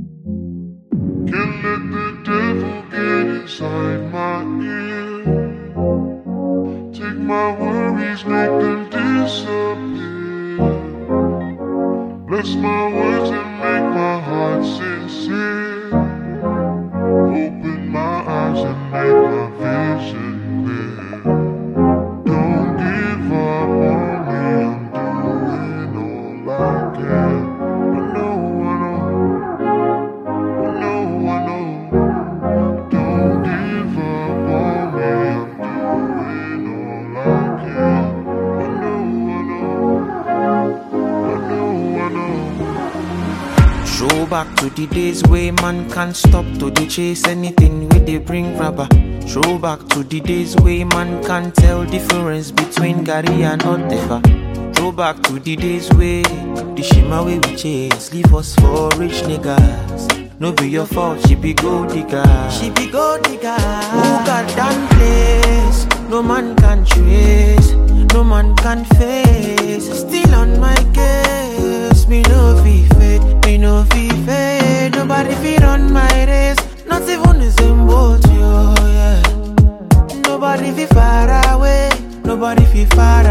Can't let the devil get inside my ear. Take my worries, make them disappear. Bless my words and make my heart sincere. Open my eyes and make my vision clear. Don't give up on me, I'm doing all I can. I know, I know. Don't give up on me, I'm doing all I can. I know. Show back to the days where man can't stop to the chase anything where they bring rubber. Show back to the days where man can't tell difference between Gary and Otefa. Throw back to the days where the shima way we chase leave us for rich niggas. No be your fault, she be gold digger. She be gold digger. Who got that place? No man can trace, no man can face. Still on my case, me no fee fade, me no fee fade. Nobody feed on my race, not even the same boat, yo, yeah. Nobody feel far away, nobody feel far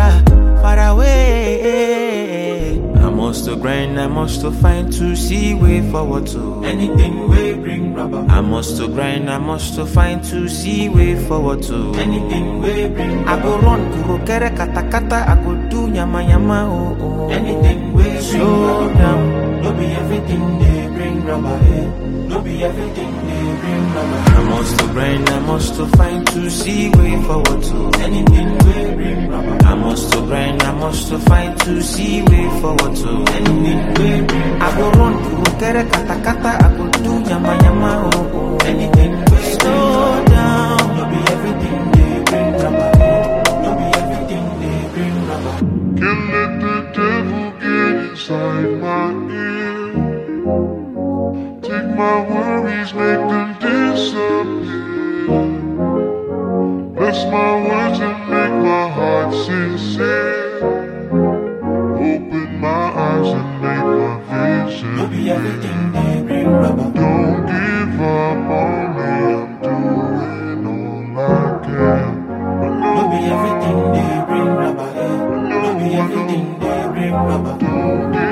away. I must to grind, I must to find to see way forward to anything we bring rubber. I must to grind, I must to find to see way forward to anything we bring rubber. I go run, kuro kere kata kata, I go do yama yama oh oh. Anything we slow down, no be everything they bring rubber. No be everything they bring rubber. I must to grind, I must to find to see way forward to anything we bring rubber. I must to grind, I must to find to see way forward to anything we bring. I go run, kuro kere kata kata, I go do yama yama oh oh. Anything we slow down, no be everything they bring rubber. No be everything they bring rubber. Can't let the devil get inside my ear. Take my worries, make them disappear. Bless my words and make my heart sincere. Open my eyes and make my vision No be everything they bring rubber. Don't give up on me, I'm doing all I can. No be everything they bring rubber. No be everything they bring rubber. Don't give